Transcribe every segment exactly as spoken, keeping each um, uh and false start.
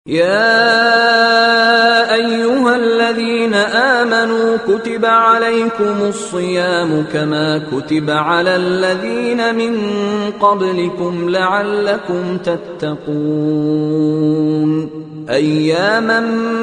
يا أيها الذين آمنوا كتب عليكم الصيام كما كتب على الذين من قبلكم لعلكم تتقون أياما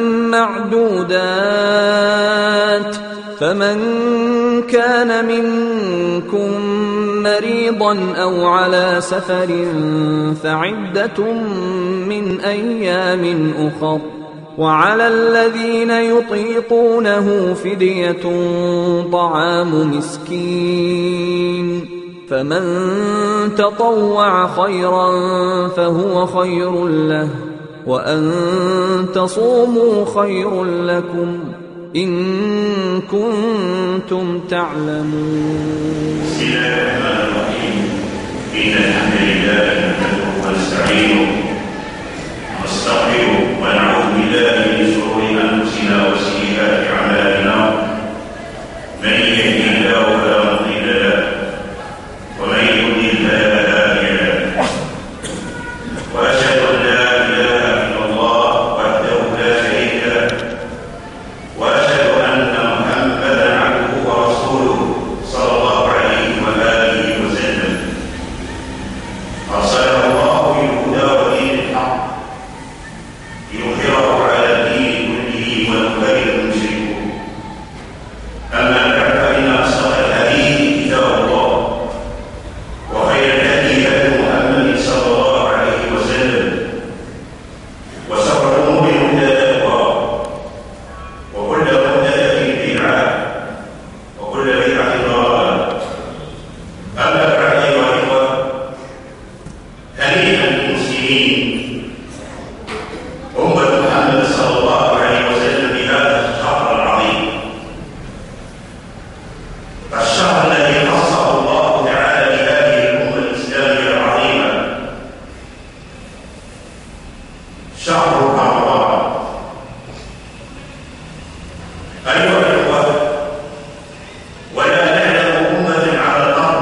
معدودات فمن كان منكم مريضا أو على سفر فعدة من أيام أخر وعلى الذين يطيقونه فدية طعام مسكين فمن تطوع خيرا فهو خير له وأن تصوموا خير لكم إن كنتم تعلمون. بسم الله الرحمن الرحيم. إن الحمد لله نحمده ونستعينه ونستغفره ونعوذ بالله من شرور أنفسنا وسيئات أعمالنا من يهده الله فلا مضل له ومن يضلل فلا هادي له وأشهد أن لا إله إلا الله وحده لا شريك له وأشهد أن محمدا عبده ورسوله صلى الله عليه وآله وسلم أرسله الله بالهدى ودين الحق ليظهره على الدين كله ولو كره المشركون. أما بعد فإن أصدق الحديث كتاب الله وخير الهدي هدي محمد صلى الله عليه وسلم وشر الأمور محدثاتها وكل محدثة بدعة وكل بدعة ضلالة. أما بعد أيها الإخوة، هنيئا للمسلمين أمة محمد صلى الله عليه وسلم بهذا الشهر العظيم، الشهر الذي خصه الله تعالى بهذه الأمة الإسلامية العظيمة، شهر رمضان. أيها الإخوة، ولا نعلم أمة على الأرض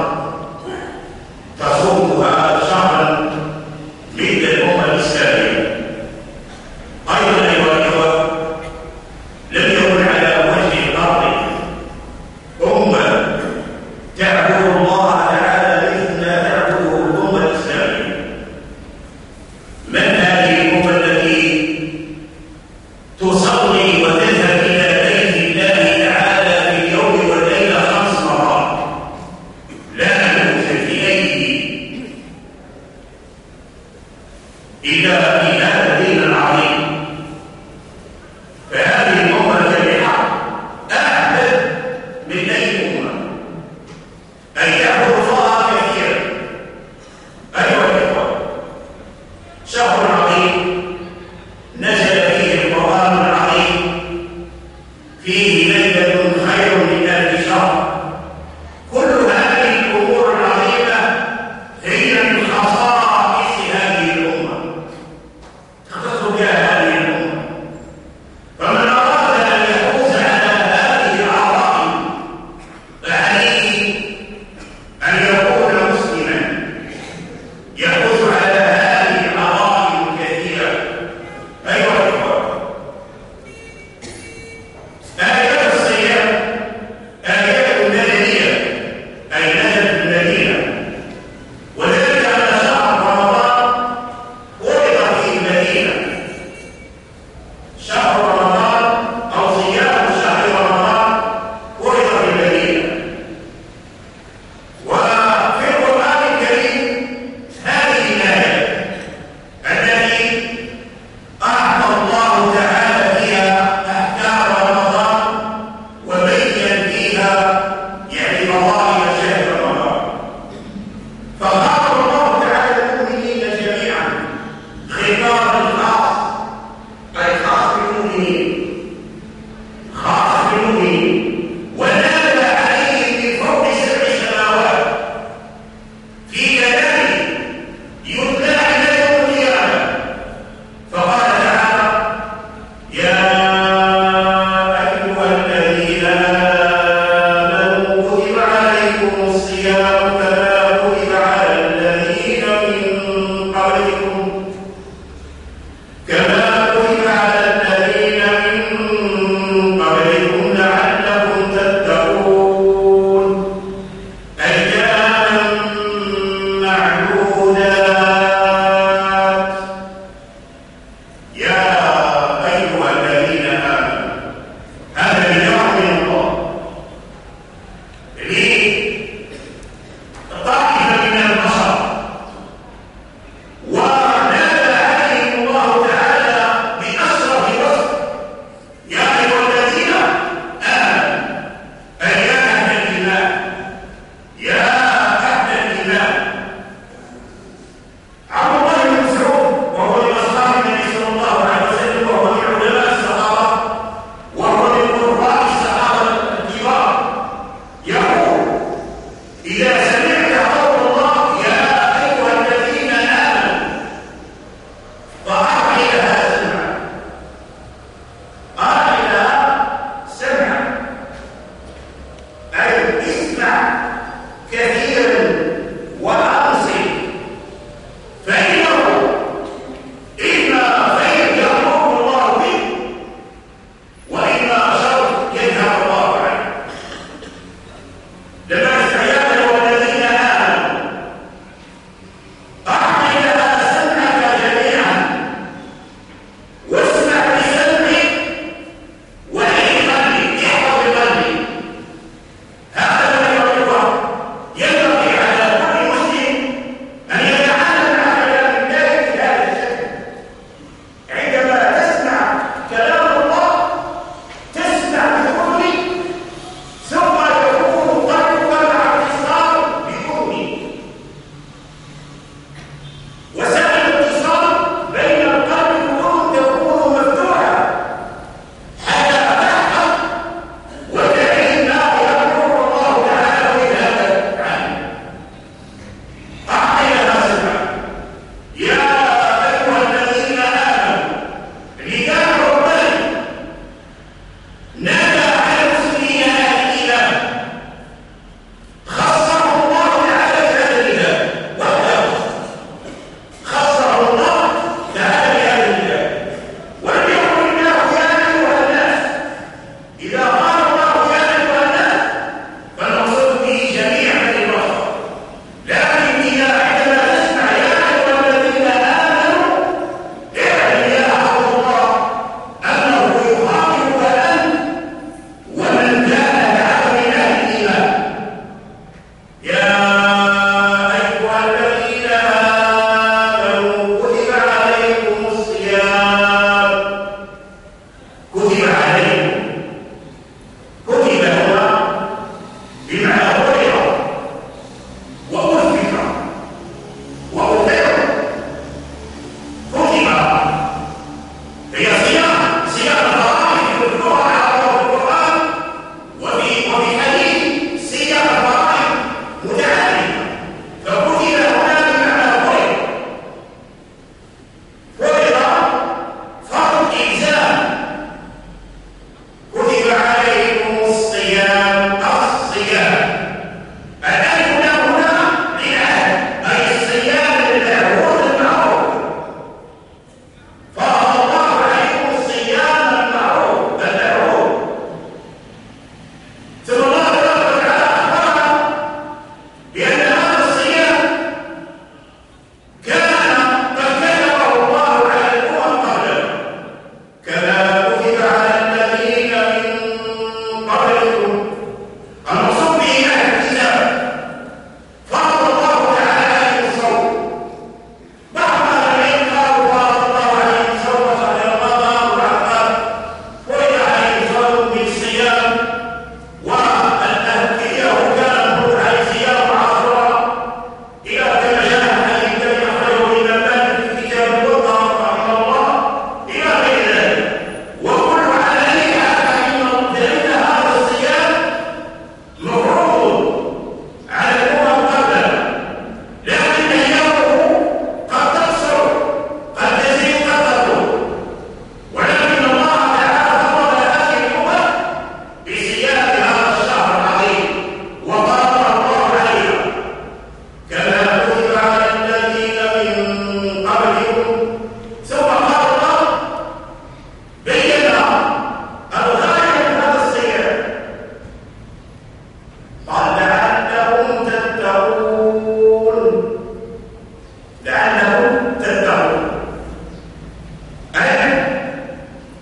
تصوم هذا الشهر مثل الأمة الإسلامية. أيضا أيها الإخوة، لم يكن على وجه الأرض أمة تعبد الله تعالى مثل ما تعبده الأمة الإسلامية. من هذه الأمة التي عبد الله بن مسعود وهو من أصحاب النبي صلى الله عليه وسلم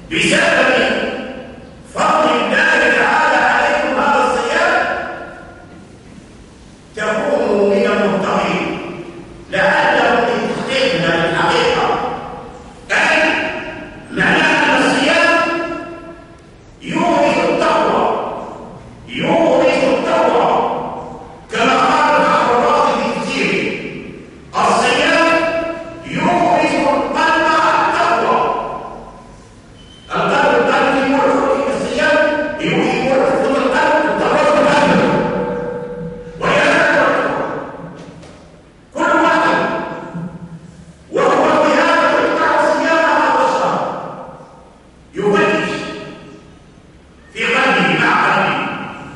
بسبب فضل الله تعالى عليكم هذا الصيام تكونوا من المبتغين لعلهم يتحققن الحقيقة. أي معناه أن الصيام يورث التقوى، يورث التقوى كما قال بعض الرافض في كثير. الصيام يورث القلب التقوى. القلب القلب يورث الصيام يورث القلب التقوى القلب ويذكر كل واحد وهو بهذا يقطع صيام هذا الشهر يفتش في قلبه مع قلبه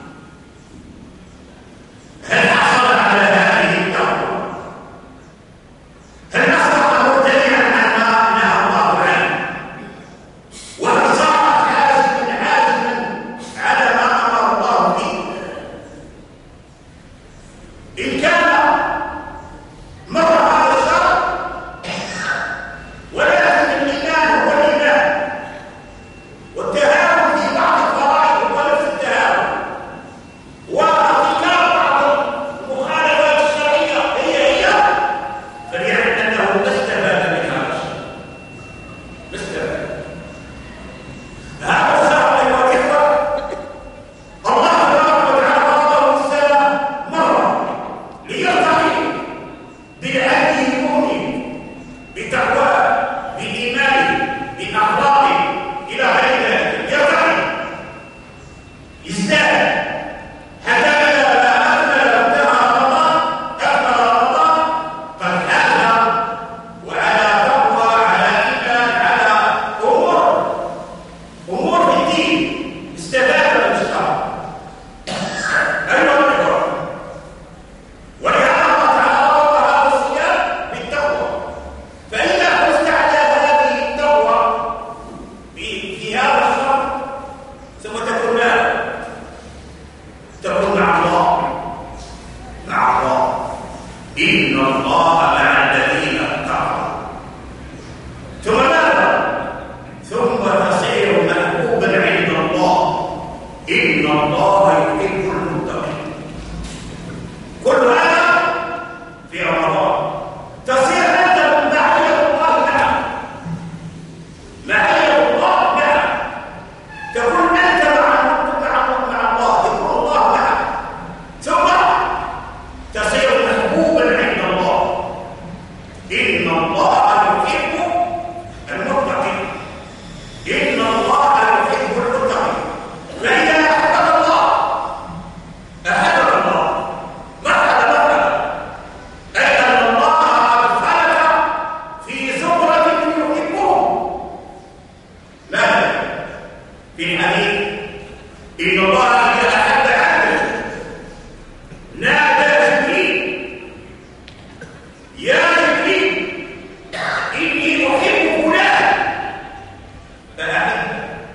هل حصل على هذه التقوى؟ هل أصبح مبتدعا عما نهى الله عنه؟ وهل صار حازما حازما على ما أمر الله به؟ إن كان مر هذا الشهر ولكن الإيمان هو الإيمان والتهاون في بعض الفرائض وليس التهاون وارتكاب بعض المخالفات الشرعية هي هي فليعلم أنه لا استفاد من هذا الشيء، لا استفاد. هذا الشهر أيها الإخوة الله تبارك وتعالى فرضه السنة مرة ليرتقي بالعدل المؤمن بتقواه بإيمانه بأخلاقه إلى غير ذلك، يرتقي يزداد حتى إذا ما أكمل انتهى رمضان أكمل رمضان قد حاز وعلى تقوى على إيمان على أمور أمور في الدين استفاد من الشهر. أيها الإخوة ولهذا الله تعالى ربط هذا الصيام بالتقوى. فإذا فزت على هذه التقوى في في هذا الشهر سوف تكون ماذا؟ تكون مع الله، مع الله. إن الله مع الذين اتقوا. ثم ماذا؟ ثم تصير محبوبا عند الله. إن الله يحب المتقين. كل هذا في رمضان تصير أنت من معية الله معه، معية الله معه، تكون أنت مع مع مع الله، يكون الله معك، ثم تصير محبوبا عند الله. إن الله يحب المتقين. إن الله يحب المتقين. فإذا أحبب الله أحبب الله مرحبا مرحبا. أي أن الله أدخلك في زمرة من يحبهم. ماذا؟ في الحديث إن الله إذا أحب عبده نادى جبريل يا جبريل إني أحب فلان فأحب.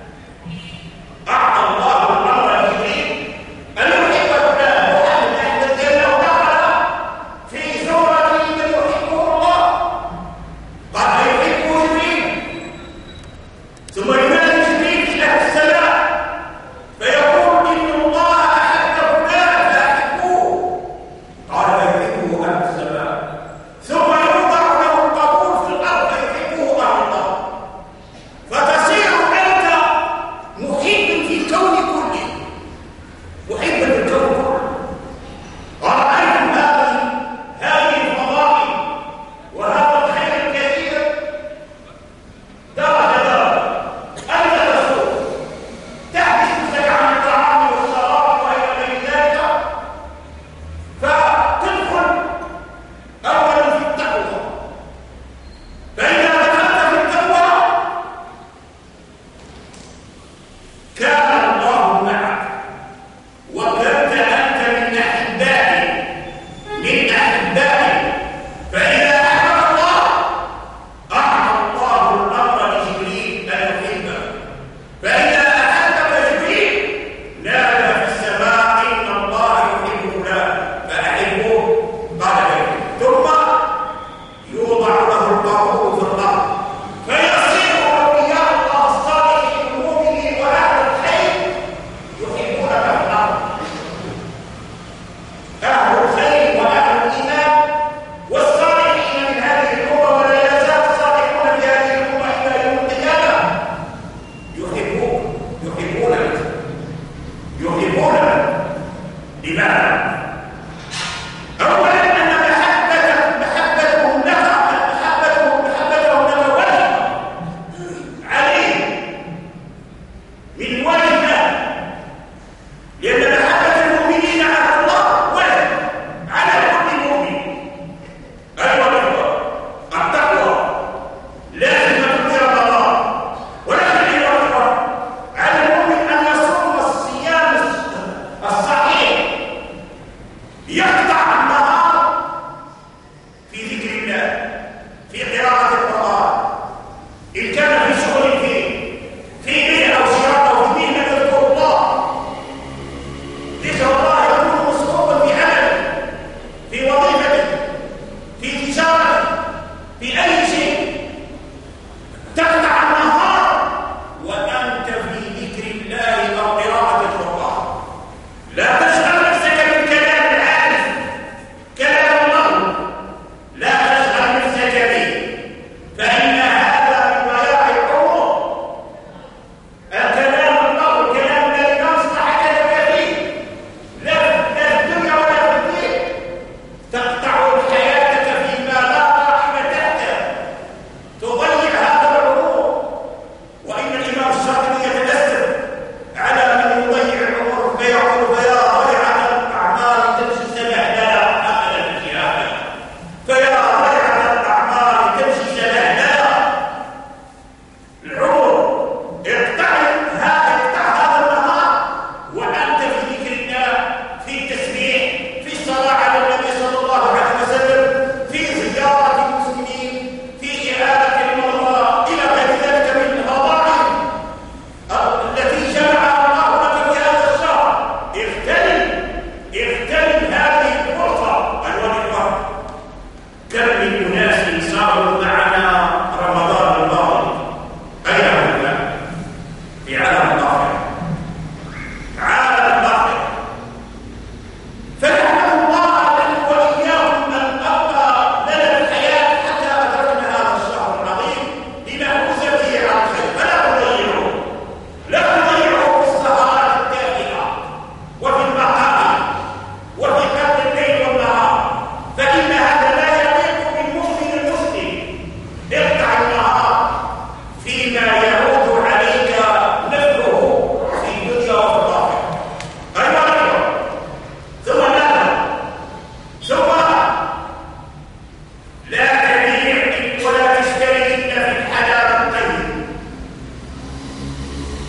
أعطى الله الأمر لجبريل أن يحب فلان وأن يحتج له دخل في زمرة من يحبه الله. قد يحبه جبريل ثم ينادي جبريل إلى السماء فيقول إن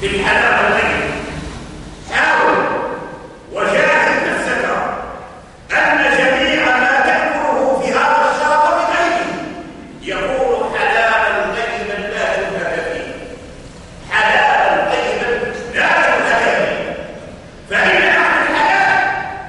في الحلال والغيب. حاول وجاهد نفسك أن جميع ما تأكله في هذا الشرف بغيره يكون حلالا طيبا لا شبهة فيه، حلالا طيبا لا شبهة فيه. فإن أهل الحلال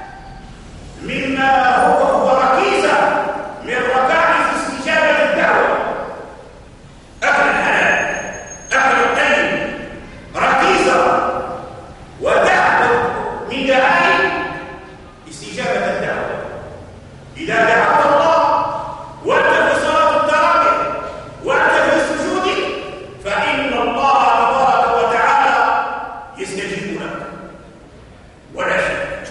مما هو هو ركيزة من ركائز استجابة الدعوة. أهل الحلال أهل الطيب ركيزة ودعوة من دعائم استجابة الدعوة. إذا دعوت الله وأنت في صلاة التراويح وأنت في السجود فإن الله تبارك وتعالى يستجيب لك ولا شك.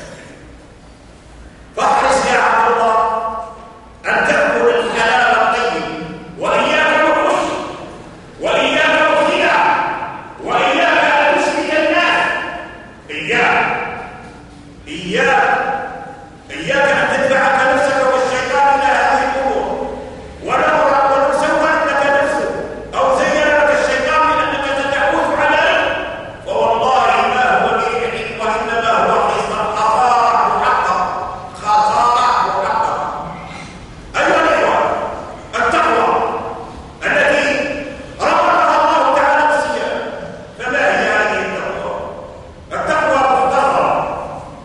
فاحرص يا عبد الله أن تأكل الحلال الطيب، وإياك بالغش، وإياك بالخداع، وإياك أن تشرك الناس. إياك إياك إياك أن تدفعك نفسك والشيطان إلى هذه الأمور. ولو ولو سولت لك نفسك أو زين لك الشيطان أنك ستفوز عليه فوالله ما هو بريح، وإنما هو خسارة محققة، خسارة محققة. أيها الإخوة، التقوى التي ربطها الله تعالى بالصيام، فما هي هذه التقوى؟ التقوى مختصرة.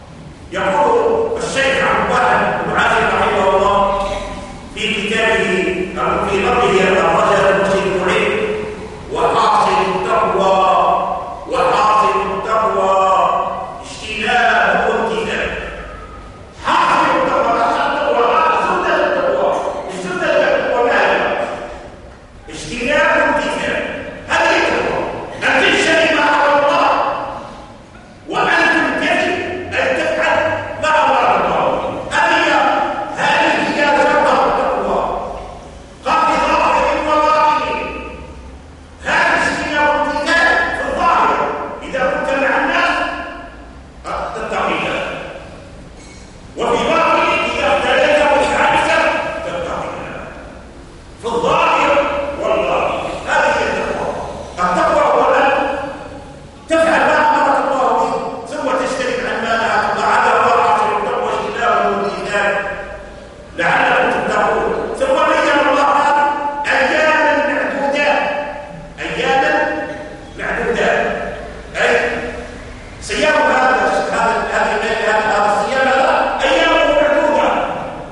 يقول الشيخ عبد الواحد بن عازب رحمه الله في كتابه أو في نظره الرجل المرشد المعين: وحاصل التقوى وحاصل التقوى اجتناب وامتثال. حاصل التقوى التقوى سنة التقوى السنة التقوى ما هي؟ اجتناب وامتثال. هذه التقوى أن تجتنب ما حرم الله وأن تمتثل أن تفعل ما أمر الله. هذه هذه هي شرط التقوى. قال في ظاهر وباطن. هذا اجتناب وامتثال في الظاهر. إذا كنت مع الناس تتقي الله، وفي باطن إذا ابتليت وشعرت تتقي الله. في الظاهر والباطن هذه هي التقوى. التقوى هو أن تفعل ما أمرك الله به ثم تجتنب عن ما نهاك الله عنه. وحاصل التقوى اجتناب وامتثال لعلكم تتقون. ثم بين الله هذا أياما معدودات، أياما معدودات، أي صيام هذا هذا هذا هذا الصيام هذا أيامه معدودة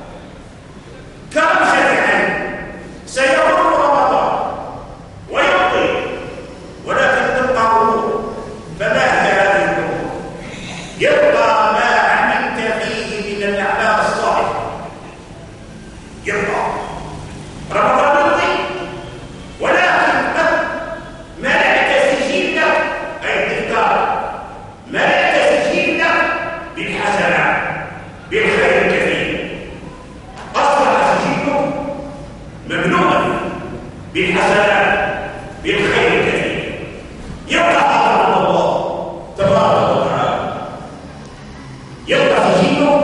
كرمشة عين. سيمر رمضان ويمضي ولكن تبقى أمور. فما هي هذه الأمور؟ يبقى ما عملت فيه من الأعمال الصالحة. يبقى رمضان يمضي ولكن قد ملأت سجينك، أي الدفتر ملأت سجينك بالحسنات بالخير الكثير. أصبح سجينك مملوءا بالحسنات بالخير الكثير. يبقى هذا عند الله تبارك وتعالى. يبقى سجينك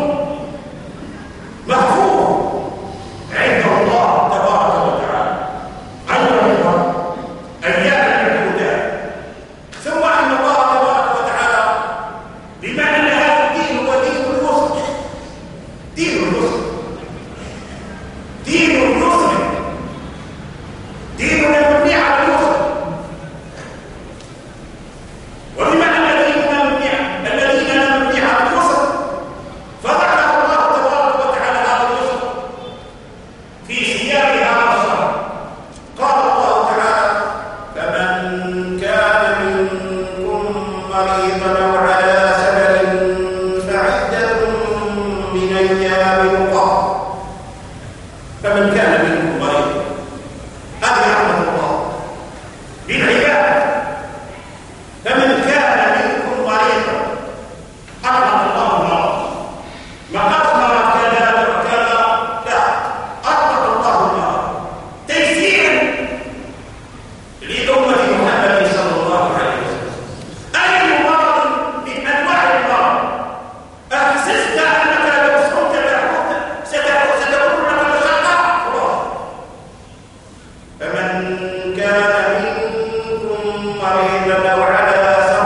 محفوظ عند الله تبارك وتعالى. أيها الإخوة، أيام المعدودات. ثم أن الله تبارك وتعالى بما أن هذا الدين هو دين اليسر، دين اليسر، دين اليسر، ديننا مبني على اليسر. وبما أن ديننا مبني الذين مبني على اليسر فذكر الله تبارك وتعالى هذا اليسر في صيام هذا الشهر. قال الله تعالى: فمن كان منكم مريضا أو على سفر فعدة من أيام أخر. فمن كان منكم مريضا، هذه رحمة الله بالعباد. فمن كان منكم مريضا أطلق الله المرض، ما أثمر كذا وكذا، لا، أطلق الله المرض تيسيرا لأمة محمد صلى الله عليه وسلم. أي مرض من أنواع المرض أحسست أنك لو صمت ستكون لك مشقة، خلاص. فمن كان منكم مريضا أو على سفر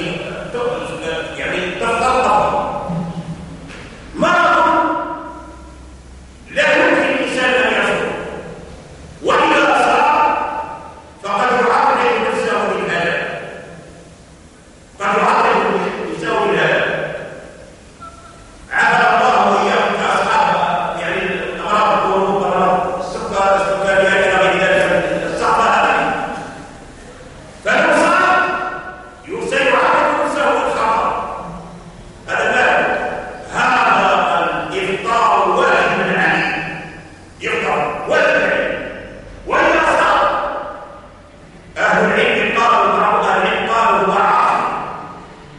يعني تفضل مرض لا يمكن الإنسان أن يصبر، وإذا أصاب فقد يعرض نفسه للهلاك، قد يعرض نفسه للهلاك. عافى الله وإياكم كأصحاب يعني الأمراض القلوب، أمراض السكر، السكريات إلى غير ذلك الصعبة هذه، فلو صار سيعرض نفسه للخطر. هذا لا، هذا الإفطار واجب عليه، يفطر واجب عليه. وإذا صار أهل العلم قالوا، بعض أهل العلم قالوا هو عاصي،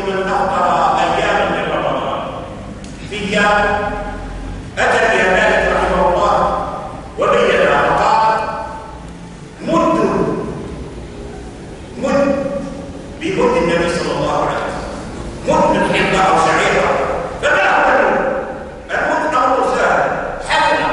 من أفطر أيام من رمضان. فدية أتى بها مالك رحمه الله وبينها فقال: مد مد بمد النبي صلى الله عليه وسلم، مد من حنطة أو شعيرة. فما هو المد؟ المد أمر سهل، حفنة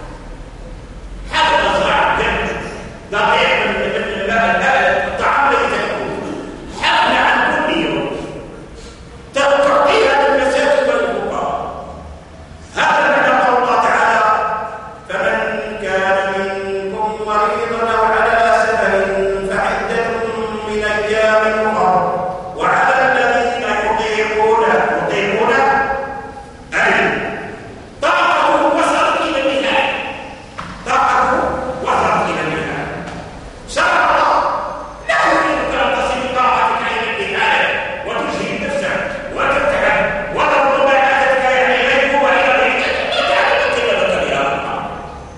حفنة صعب جدا دقيق من الطعام الذي تأكله، حفنة عن كل يوم تعطيها للمساكين والفقراء. هذا معنى قول الله تعالى: فمن كان منكم مريضا أو على سفر فعدة من أيام أخرى. وعلى الذين يطيقونه يطيقونه أي طاقته وصلت إلى النهاية، طاقته وصلت إلى النهاية. شرع الله لا يريدك أن تصل طاقتك إلى النهاية وتجهد نفسك وتتعب ولو ربما أتتك يعني إليك وإلى بيتك وتعلمك كلمة بها الله،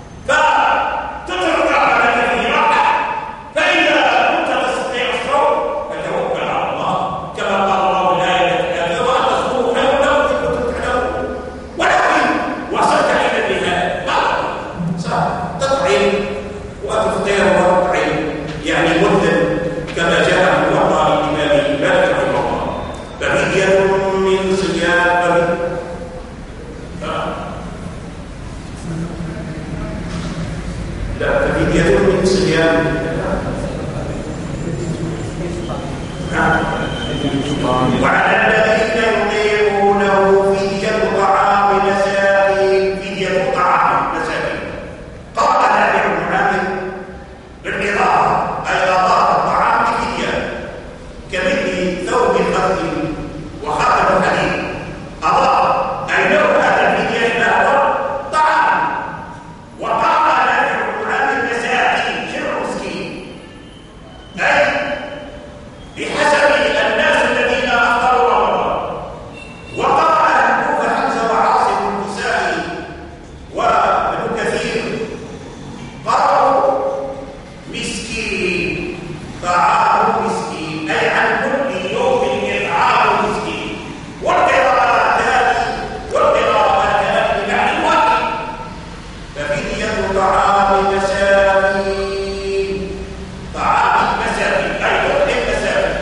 فتترك طاقتك في راحة. فإذا كنت تستطيع الصوم فتوكل على الله كما قال الله لا إله إلا هو، وأن تصوموا خير لكم إن كنتم تعلمون. ولكن وصلت إلى النهاية ستطعم وتفطر وتطعم يعني مدة كما جاء عن وقع الإمام مالك رحمه الله. ففدية من صيام لا ففدية من صيام وعلى الذين يطيقونه فدية طعام مساكين، فدية طعام مساكين. قال نافع بن عامر بالإضافة أي أضاف الطعام بفدية كمثل ثوب خد وخاتم حديد، أضاف أي نوع هذا الفدية له طعام. وقال نافع بن عامر مساكين جمع مسكين، أي بحسب الناس الذين أفطروا رمضان. وقرأ الكوفة حمزة وعاصم الكسائي وابن كثير قرأوا مسكين، طعام مسكين أي عن كل يوم إطعام مسكين. والقراءتان والقراءتان بمعنى واحد. ففدية طعام مساكين، طعام مساكين أي يطعم مساكين.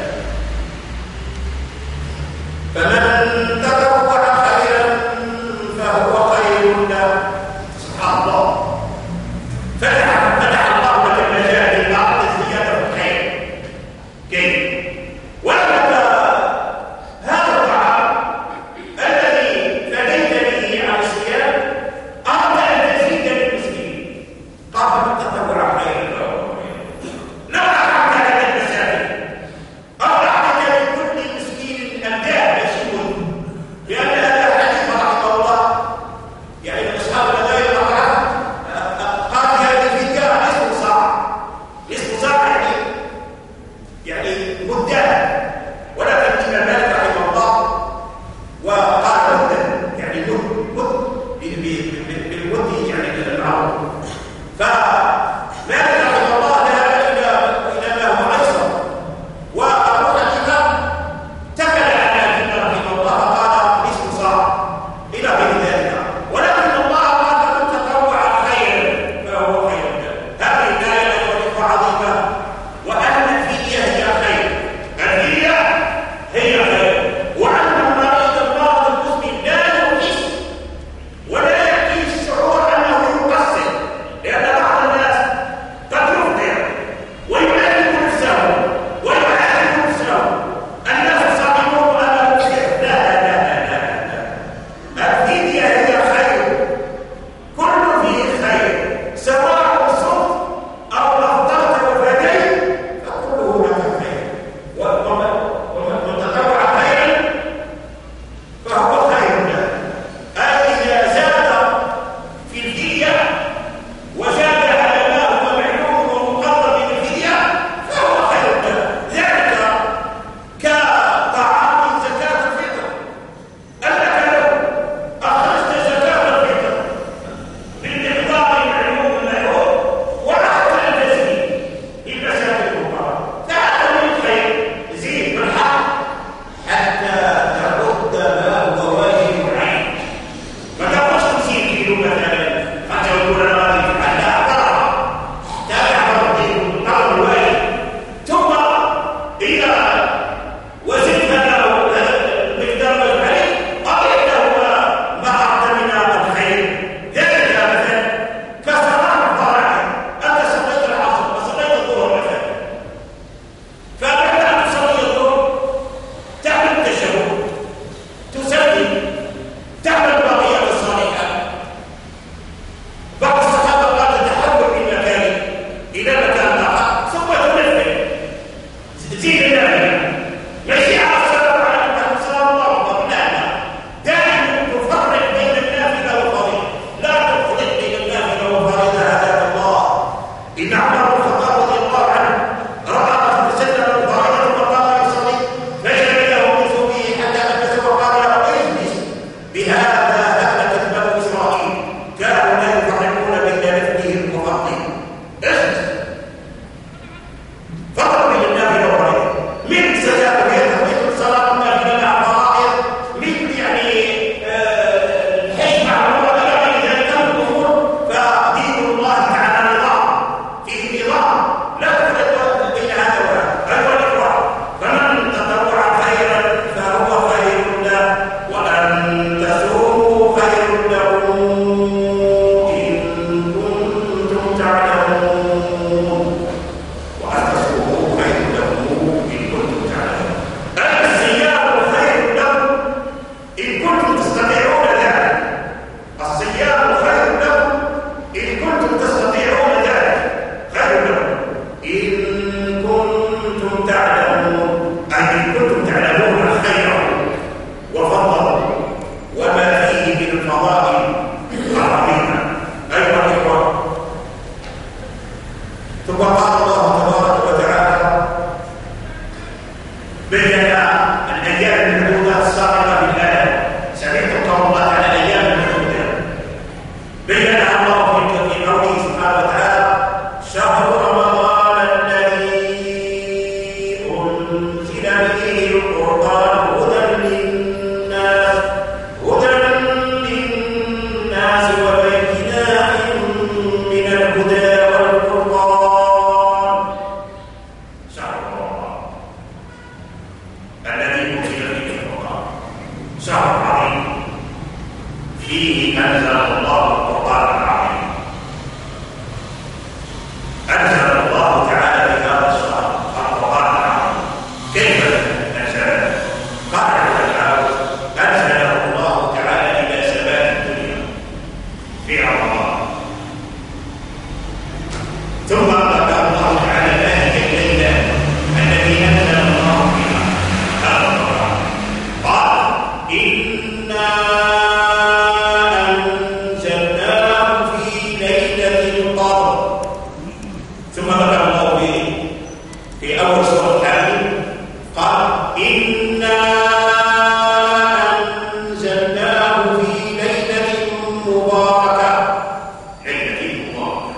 فمن تطوع خيرا فهو خير له. سبحان الله، فتح فتح الله لك المجال للأرض زيادة الخير. كيف؟ ولما هذا الطعام الذي فديت به عن الصيام أردت أن تزيد للمسكين، قال من تطوع خيرا فهو خير. لو أطعمت لك المساكين أو أعطيت لكل مسكين أمداد يشم شهر عظيم فيه أنزل الله القرآن العظيم. أنزل الله تعالى في هذا الشهر القرآن العظيم. كيف أنزله؟ قال العلماء أنزله الله تعالى إلى سماء الدنيا في رمضان، ثم ذكر الله تعالى ذلك الليلة التي أنزل الله فيها هذا القرآن. قال إنا أنزلناه في ليلة القدر، ثم ذكر الله به في أول سورة الحمد قال إنا أنزلناه في ليلة مباركة، ليلة مباركة.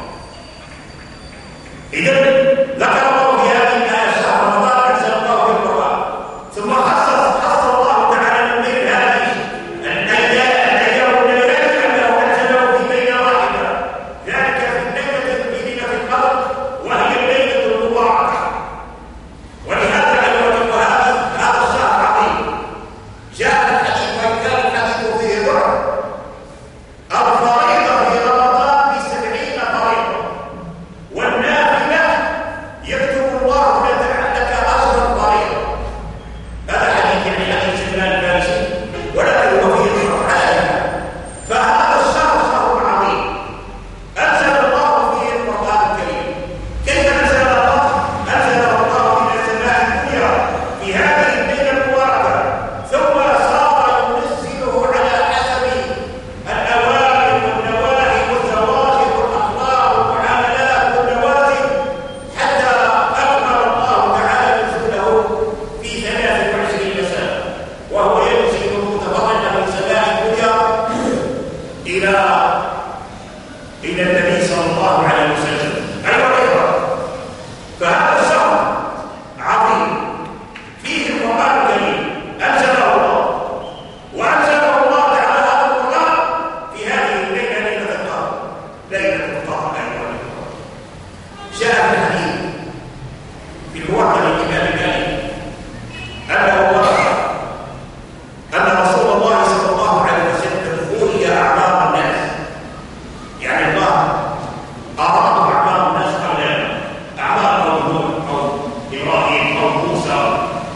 إذن ذكر الله في هذه الآية شهر رمضان أنزل الله في القرآن، ثم خصص خص الله تعالى من بين هذه الأيام والليالي أنه أنزله في ليلة واحدة، ذلك في الليلة في ليلة القدر وهي الليلة المباركة. ولهذا أيها هذا هذا الشهر عظيم. جاء الحديث وإن كان الحديث فيه ضعف، الفريضة في رمضان بسبعين فريضة، والنافلة يكتب الله لك أجر الفريضة. هذا حديث يعني حديث سلمان الفارسي، ولكن هو فيه ضعف عليها. فهذا الشهر شهر عظيم أنزل الله فيه القرآن الكريم. كيف أنزل الله؟ أنزل الله إلى سماء الدنيا في هذه الليلة المباركة، ثم صار ينزله على حسب الأوامر والنواهي والزواجر والأخلاق والمعاملات واللوازم، حتى أكمل الله تعالى نزوله في ثلاث وعشرين سنة، وهو ينزل متفرقا من سماء الدنيا إلى إلى النبي صلى الله عليه وسلم. أيها الأخوة، فهذا الشهر عظيم فيه القرآن الكريم أنزله الله، وأنزله الله تعالى هذا القرآن في هذه الليلة، ليلة القدر، ليلة القدر. أيها الأخوة، جاء في الحديث في الموطأ للإمام مالك أنه وقع أن رسول الله صلى الله عليه وسلم أولي أعمار الناس، يعني الله أعطاه أعمار الناس قبلنا، أعمار قوم نوح أو إبراهيم أو موسى،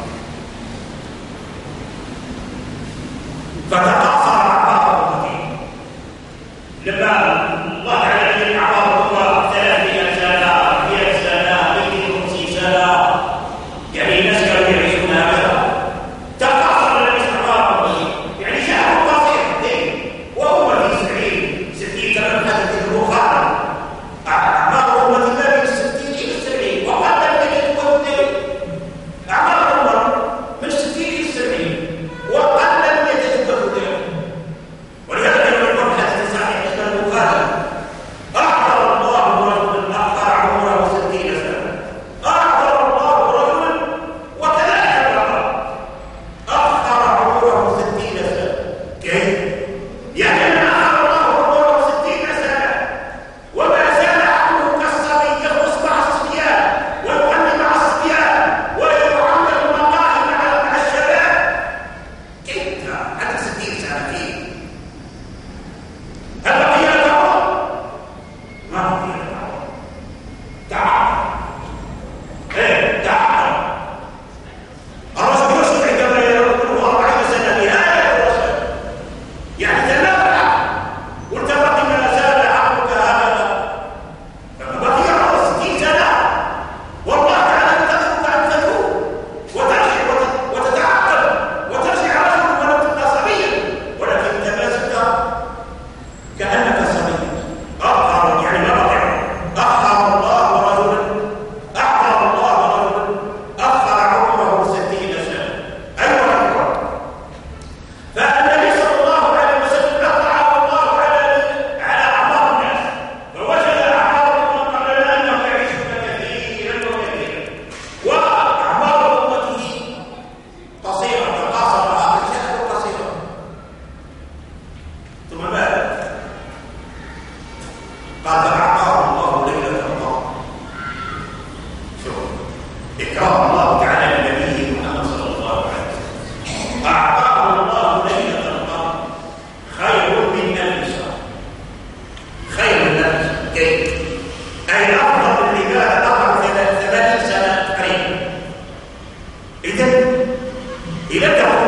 فتقاصر أعمار أمته. لما الله تعالى يجعل أعمار أمة ثلاثمائة سنة، مئة سنة، مئتين وخمسين سنة، يعني الناس كانوا يعيشون هكذا. تقاصر النبي صلى الله عليه وسلم، يعني شهر قصير وهو في سبعين ستين سنة حتى البخاري أعمار أمة الله من ستين إلى السبعين، وقال النبي يتوفى أعمار الأمة من ستين إلى السبعين، وقال النبي يتوفى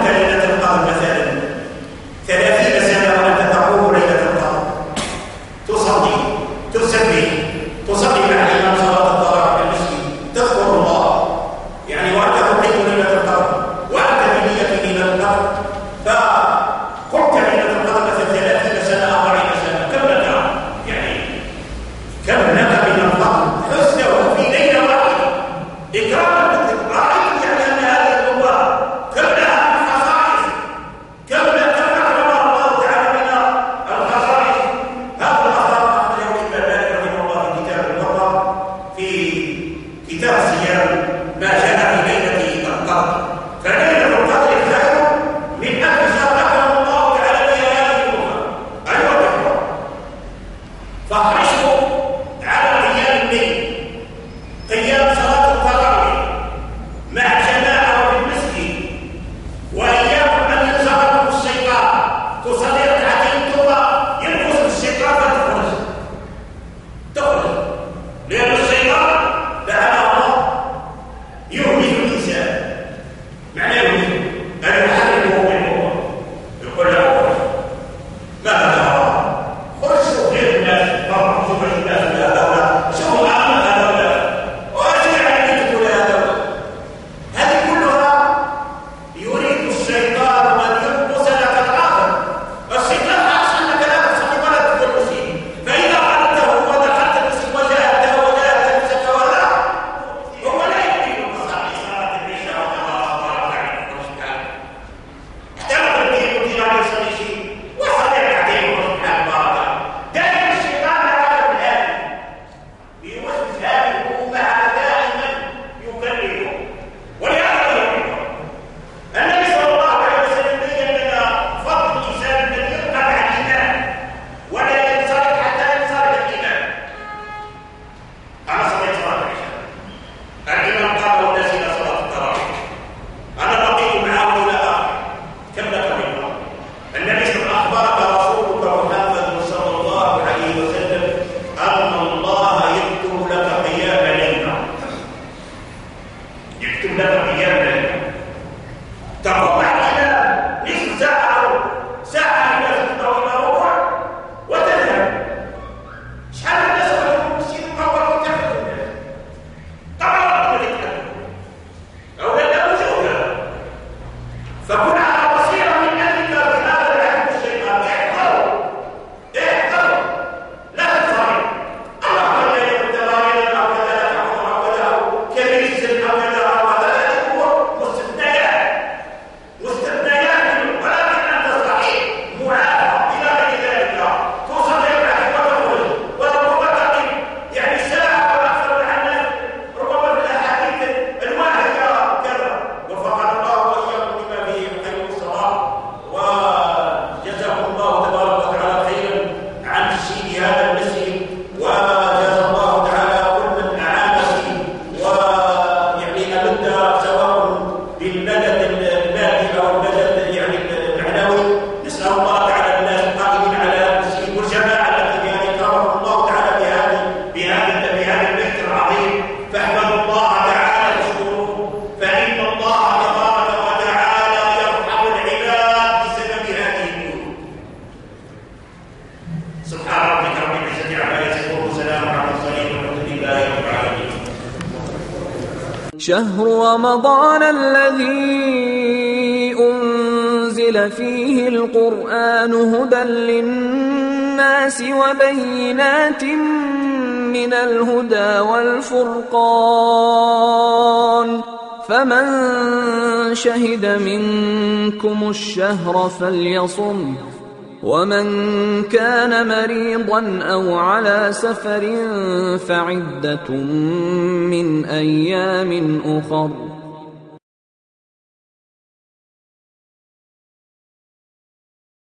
ليلة القدر مثلا ثلاثين سنة وأنت تقوم ليلة القدر، تصلي تسبح تصلي مع الإمام صلاة التراويح في المسجد، تذكر الله يعني وأنت تقيم ليلة القدر وأنت بنية ليلة القدر، فقمت ليلة القدر مثلا ثلاثين سنة أربعين سنة، كم لك يعني كم لك من الفضل حسنه في ليلة واحدة إكراما مثلك. رأيت يعني أن هذه الأمة كم لها من خصائص، كم كم أكرم الله تعالى من الخصائص. هذا الأثر أخرجه الإمام مالك رحمه الله في كتاب الموطأ في كتاب الصيام ما جاء في ليلة القدر. فليلة القدر خير من ألف شهر أكرم الله تعالى بها هذه الأمة. أيها الأخوة، فاحرصوا على قيام الليل، قيام صلاة التراويح مع الجماعة وفي المسجد، وإياكم أن ينزغكم الشيطان تصلي ركعتين ثم ينقص الشيطان فتخرج تخرج، لأن الشيطان لعنه الله يهمل الإنسان. معناه يهمل أن يحرمه منه، يقول له اخرج، ماذا ترى؟ خرج شوف غير الناس، شوف الناس هذا شوف الأمر هذا وأجل على تقول هذا. هذه كلها يريد الشيطان أن ينقص لك الآخر. الشيطان أحسن أنك لا تصلي ولا تدخل المسجد، فإذا قلته ودخلت المسجد وجاءته وجاءت نفسك ولا هو لا يريد أن تصلي صلاة العشاء وقضاء ركعتين سبحانه. احترم الدين والدين عليه يصلي شيء وصلي ركعتين وسبحان الله. دائما الشيطان هذا الآن يوسوس هذه الأمة دائما يكلمه. ولهذا يقول النبي صلى الله عليه وسلم بين لنا فضل الإنسان الذي يقطع عن الإيمان ولا ينصرف حتى ينصرف الإيمان. أنا صليت صلاة العشاء، الإمام قام والناس إلى صلاة التراويح، أنا بقيت معه إلى آخر، كم لك منه؟ النبي صلى الله عليه وسلم أخبرك رسولك محمد صلى الله عليه وسلم أن الله يكتب لك قيام ليلة، يكتب لك قيام ليلة، تقوم على نصف ساعة أو ساعة إلى ستة إلى ربع وتذهب. شحال من الناس يدخلون المسجد مقومون تحت الناس، طبعا ما يتكلمون أو لا وجوده. فكن على بصيرة من أنك بهذا العهد الشيطان. احذروا احذروا لا تتصارعوا. اللهم لا يكن تغيرا أو كذا أو كذا أو كبيس أو كذا أو كذا، هذه أمور مستثنيات مستثنيات، ولكن أنت صحيح معافى إلى غير ذلك. توصل لك وتخرج وربما تقيم يعني ساعة أو أكثر مع الناس، ربما في الأحاديث الواحدة كذا. وفقنا الله وإياكم بما فيه خير الصلاة، وجزاكم الله تبارك وتعالى خيرا عن تشييد هذا المسجد، وجزا الله تعالى كل من أعان فيه ويعني أمد سواء بالمدد المادي أو المدد يعني المعنوي. نسأل الله تعالى الناس القائمين على هذا المسجد والجماعة التي يعني كرمهم الله تعالى بهذا بهذا بهذا البحث العظيم، فاحمدوا الله تعالى واشكروه، فإن الله تبارك وتعالى يرحم العباد بسبب هذه الجهود. سبحان ربك رب العزة عما يصفون وسلام على المرسلين والحمد لله رب العالمين. شهر رمضان الذي أنزل فيه القرآن هدى للناس وبينات من الهدى والفرقان، فمن شهد منكم الشهر فليصم، ومن كان مريضا أو على سفر فعدة من أيام أخر.